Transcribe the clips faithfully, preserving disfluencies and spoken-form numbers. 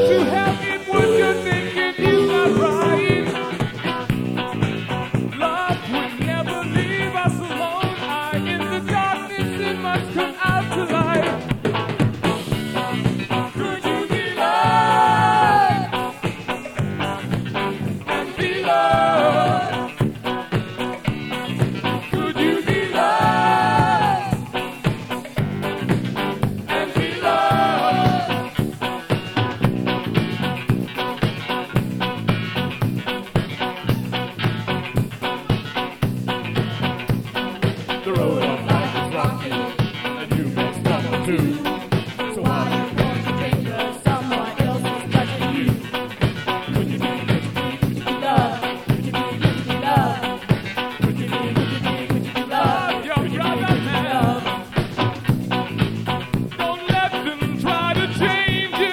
to help him when you're thinking he's not right. Love would never leave us alone. I, in the darkness, it must come out to light. Could you be loved and be loved? Could you be loved and be loved? The road of life is rocky, and you may stumble too. So why you want to think of someone else is touching you? Could you be, could you be, could you be loved? Could you be, could you be loved? Could you be, could you be, could you be loved? Your brother man. Don't let them try to change you.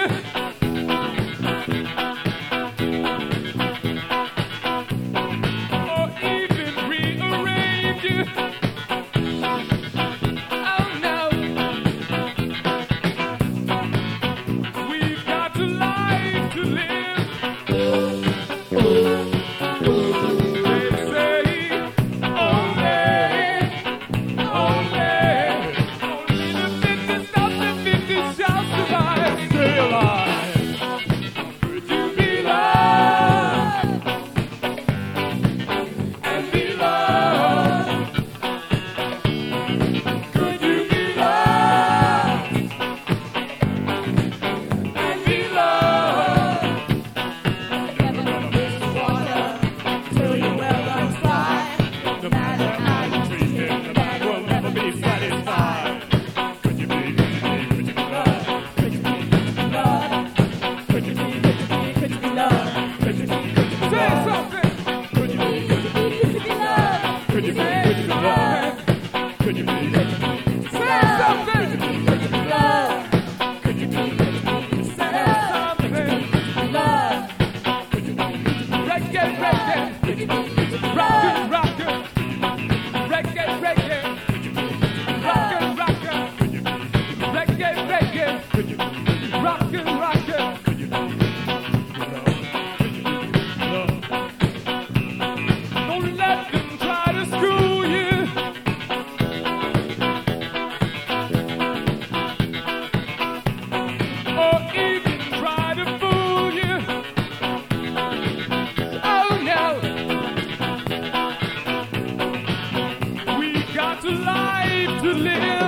Or even rearrange you. Oh no. We've got a life to live. They say only, only, only the fittest of the fittest shall survive. Stay alive. Could you be loved and be loved? Could you be loved and be loved? Never gonna miss the water till your well runs dry. No matter how you treat him, the man will never be satisfied. Could you be, could you be, could you be loved? Could you be, could you be loved? Could you be, could you be, could you be loved? Could you be, could you be loved? Say something. Could you be, could you be, could you be loved? Could you be, could you be loved? Could you be, could you be, could you be say something. Could you be, could you be loved? Could you be, could you be, could you say something? Could you be, could you be loved? Could you be, could you be reggae, reggae? Could you be, could you be rockin', rockin'? Reggae, reggae. Could you be, could you be rockin', rockin'? Could you be, could you be reggae, reggae? Could you be, could you be rockin', rockin'? Could you be, could you be loved? Could you be, could you be loved? Don't let them try to school you. Or even try to fool you. Oh no. We got a life to live.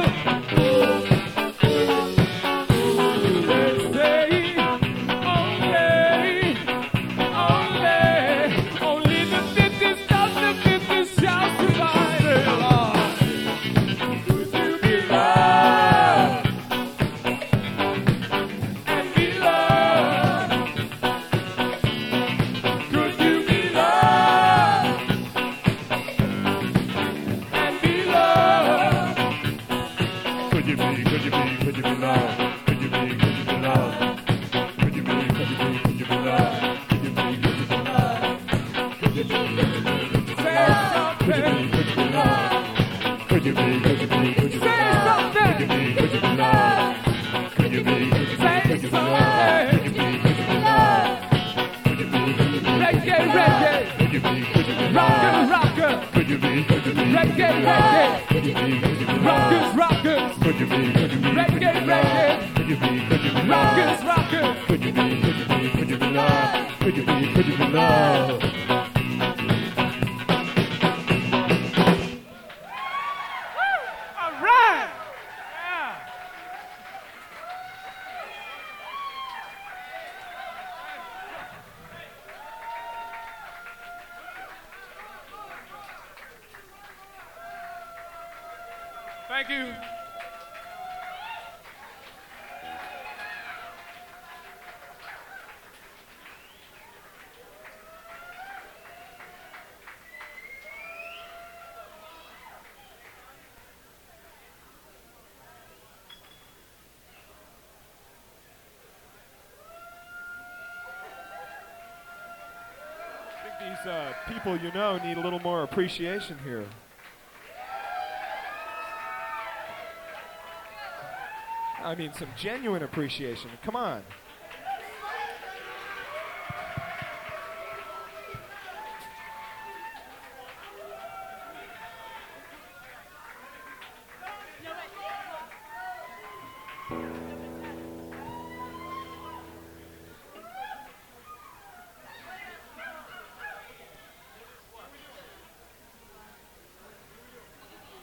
They say only, only, only the fittest of the fittest shall survive. Could you be loved and be loved? Could you be loved and be loved? Could you be, could you be, could you be loved? Could you be, could you be loved? Could you be, could you be, could you be loved? Could you be, could you be loved? Could you be, could you be, could you be loved? Could you be, could you be loved? Could you be, could you be, could you be loved? Could you be, could you be loved? Could you be, could you be, could you be loved? Could you be, could you be loved? Could you be, could you be reggae, reggae? Could you be, could you be rocker, rocker? Could you be, could you be reggae, reggae? Could you be, could you be rockers, rockers? Could you be, could you be reggae, reggae? Could you be, could you be rockers, rockers? Could you be, could you be, could you be loved? Could you be, could you be loved? All right. Yeah. Thank you. These uh, people you know need a little more appreciation here. I mean, some genuine appreciation. Come on.